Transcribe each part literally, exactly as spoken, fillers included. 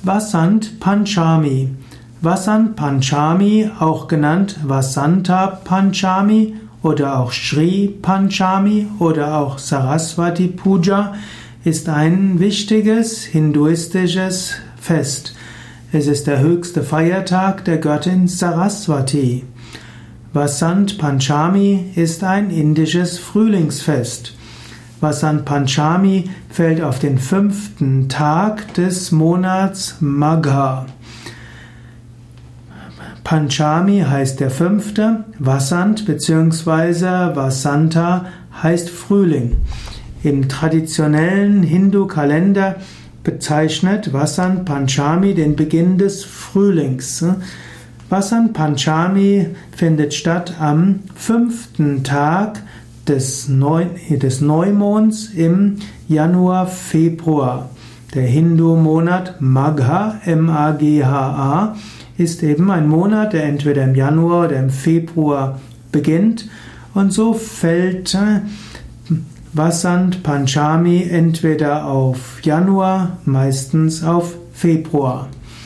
Vasant Panchami. Vasant Panchami, auch genannt Vasanta Panchami oder auch Shri Panchami oder auch Saraswati Puja, ist ein wichtiges hinduistisches Fest. Es ist der höchste Feiertag der Göttin Saraswati. Vasant Panchami ist ein indisches Frühlingsfest. Vasant Panchami fällt auf den fünften Tag des Monats Magha. Panchami heißt der fünfte, Vasant bzw. Vasanta heißt Frühling. Im traditionellen Hindu-Kalender bezeichnet Vasant Panchami den Beginn des Frühlings. Vasant Panchami findet statt am fünften Tag des, Neu des Neumonds im Januar-Februar. Der Hindu-Monat Magha, M A G H A, ist eben ein Monat, der entweder im Januar oder im Februar beginnt, und so fällt Vasant Panchami entweder auf Januar, meistens auf Februar.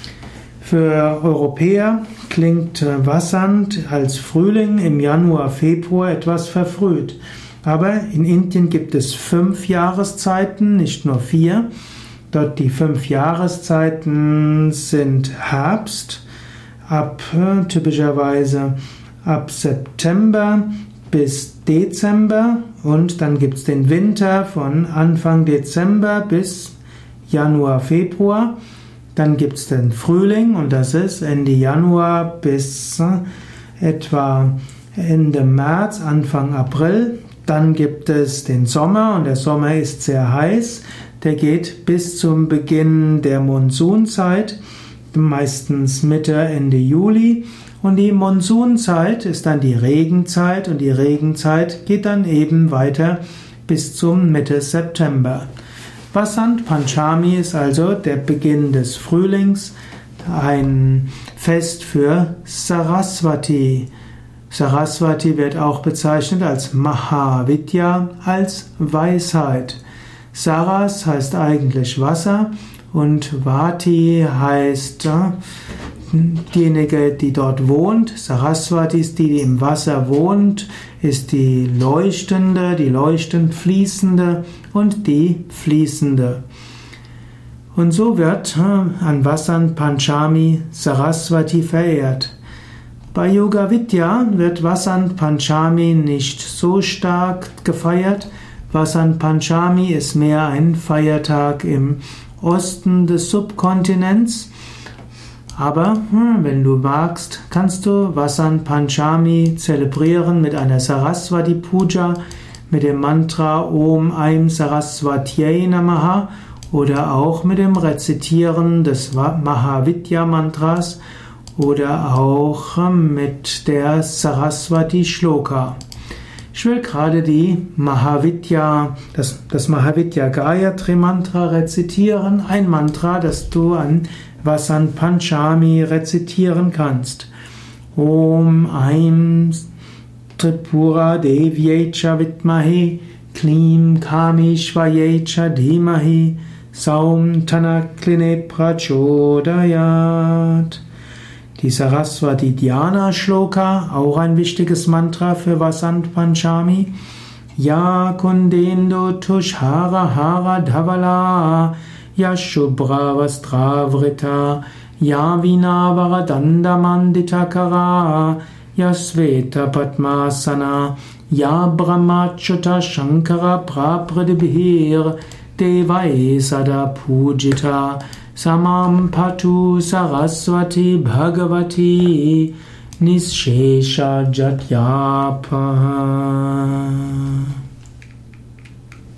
Für Europäer klingt Vasant als Frühling im Januar, Februar etwas verfrüht. Aber in Indien gibt es fünf Jahreszeiten, nicht nur vier. Dort die fünf Jahreszeiten sind Herbst, ab typischerweise ab September bis Dezember, und dann gibt es den Winter von Anfang Dezember bis Januar, Februar. Dann gibt es den Frühling, und das ist Ende Januar bis etwa Ende März, Anfang April. Dann gibt es den Sommer, und der Sommer ist sehr heiß. Der geht bis zum Beginn der Monsunzeit, meistens Mitte, Ende Juli. Und die Monsunzeit ist dann die Regenzeit, und die Regenzeit geht dann eben weiter bis zum Mitte September. Vasant Panchami ist also der Beginn des Frühlings, ein Fest für Saraswati. Saraswati wird auch bezeichnet als Mahavidya, als Weisheit. Saras heißt eigentlich Wasser und Vati heißt diejenige, die dort wohnt. Saraswati ist die, die im Wasser wohnt, ist die Leuchtende, die leuchtend Fließende und die Fließende. Und so wird an Vasant Panchami Saraswati verehrt. Bei Yoga Vidya wird Vasant Panchami nicht so stark gefeiert. Vasant Panchami ist mehr ein Feiertag im Osten des Subkontinents. Aber hm, wenn du magst, kannst du Vasant Panchami zelebrieren mit einer Saraswati Puja, mit dem Mantra Om Aim Saraswatyai Namaha oder auch mit dem Rezitieren des Mahavidya Mantras oder auch mit der Saraswati Shloka. Ich will gerade die Mahavidya, das, das Mahavidya Gayatri Mantra rezitieren, ein Mantra, das du an Vasant Panchami rezitieren kannst. Om Aim Tripura Devyecha Vidmahe Klim Kameshvayecha Dhimahi Saum Tanakline Prachodayat. Die Saraswati Dhyana Shloka, auch ein wichtiges Mantra für Vasant Panchami. Ya Kundendo Tushara Hara Dhavala Ya Shubhra Vastravrita Ya Vinavara Dandamanditakara Ya Sveta Padmasana Ya Brahmachuta Shankara Prapradibhir Devai Sada Pujita Samam Patu Saraswati Bhagavati Nishesha Jatyapa.